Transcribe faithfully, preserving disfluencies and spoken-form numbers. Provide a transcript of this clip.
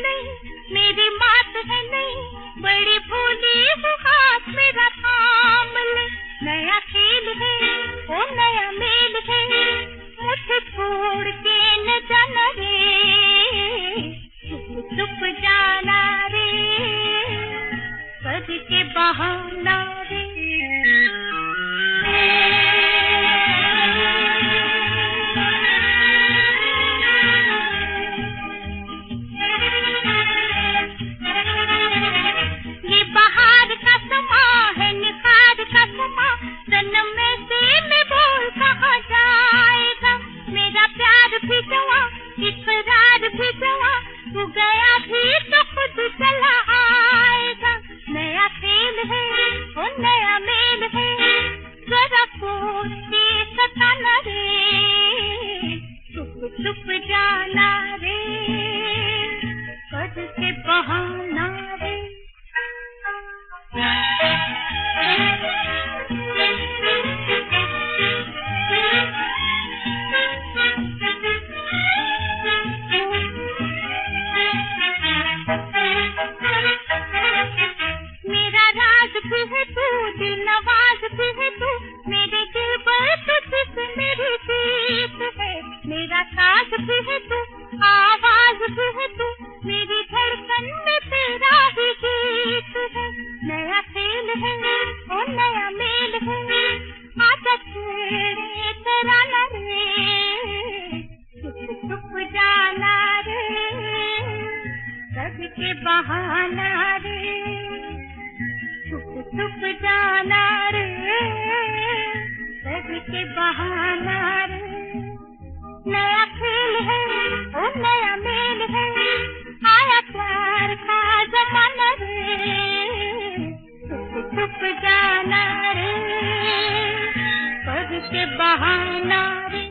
नहीं, मेरी बात है नहीं, बड़ी भोली हूँ, हाथ मेरा थाम ले। नया खेल है, ओ नया मेल है, मुझे छोड़ के न जाना रे, चुप चुप जाना रे, करके बहाना रे। ये बहार का समा है, निखार का समा, जन्म में से मैं बोल कहाँ जाएगा। मेरा प्यार भी जवा, इकरार भी जवा, तू गया भी तो खुद चला आएगा। नया खेल है, ओ नया मेल है, जरा सोच के सताना रे, चुप चुप जाना रे, करके बहाना रे। मेरा राज भी है तू, दिल नवाज भी है तू, मेरे दिल पर तुझसे मेरी जीत है। मेरा साथ भी है तू, आवाज भी है तू, मेरी धड़कन में तेरा ही गीत है। नया खेल है, ओ नया मेल है, आजा छेड़े तराना रे, चुप चुप जाना रे, करके बहाना रे, चुप चुप जाना रे, करके बहाना रे। नया खेल है, ओ नया मेल है, आया प्यार का जमाना रे, चुप चुप जाना रे, करके बहाना रे।